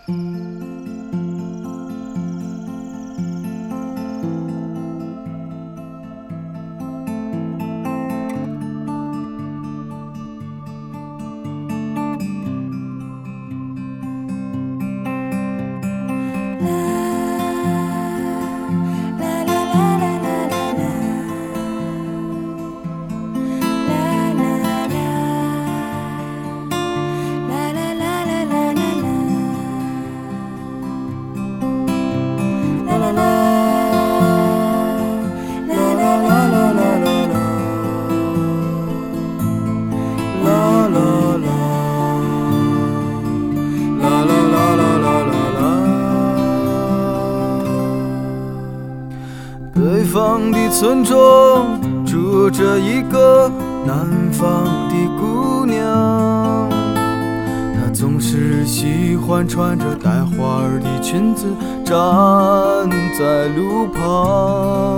北方的村庄住着一个南方的姑娘，她总是喜欢穿着带花儿的裙子站在路旁。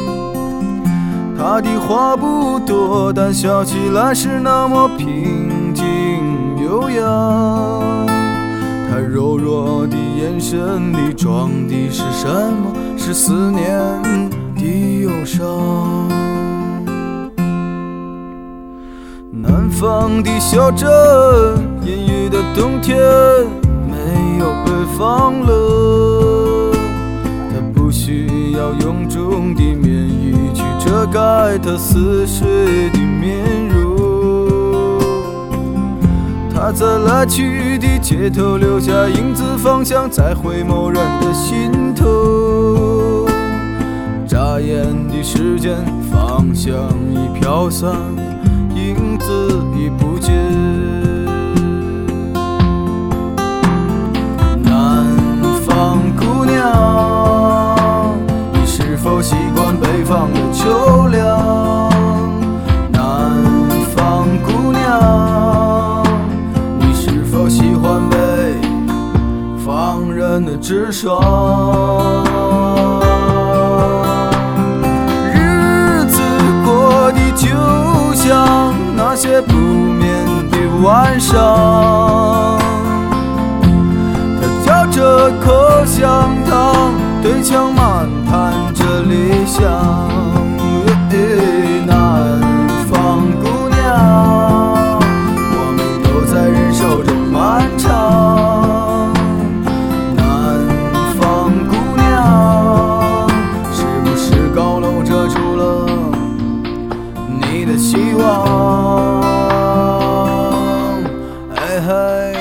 她的话不多，但笑起来是那么平静悠扬。她柔弱的眼神里装的是什么？是思念的忧伤。南方的小镇，阴郁的冬天没有北方冷，它不需要臃肿的棉衣去遮盖它似水的面容。它在来去的街头留下影子，方向在回眸人的心头。眨眼的时间，方向已飘散，影子已不见。南方姑娘，你是否习惯北方的秋凉？南方姑娘，你是否喜欢北方人的直爽？就像那些不眠的晚上，他嚼着口香糖，对墙漫谈着理想。南方姑娘，我们都在忍受着漫长。南方姑娘，是不是高楼遮住了你的希望？哎嘿，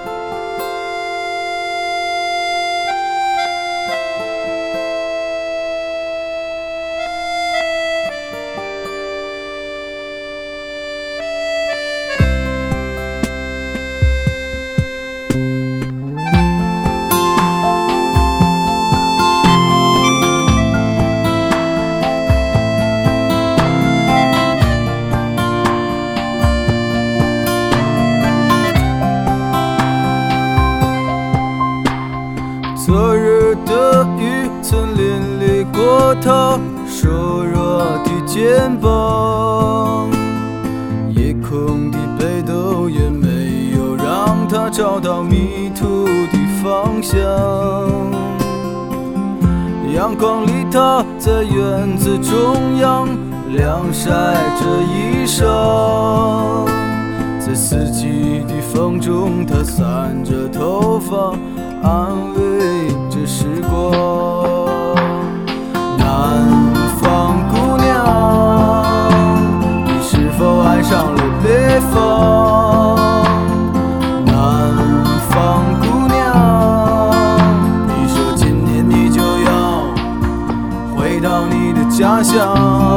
昨日的雨曾淋漓过他瘦弱的肩膀，夜空的北斗也没有让他找到迷途的方向。阳光里他在院子中央晾晒着衣裳，在四季的风中他散着头发，安慰着时光。南方姑娘，你是否爱上了北方？南方姑娘，你说今年你就要回到你的家乡。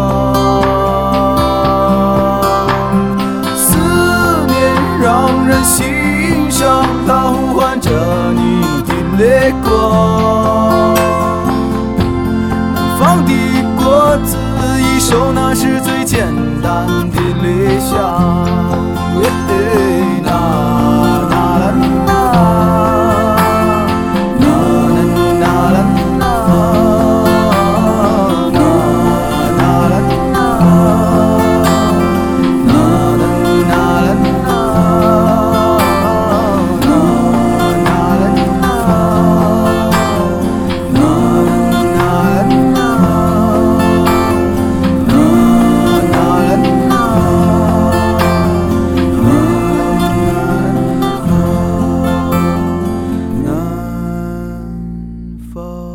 思念让人心伤，它呼唤着你泪光。南方的果子一熟，那是最简单的理想。 方。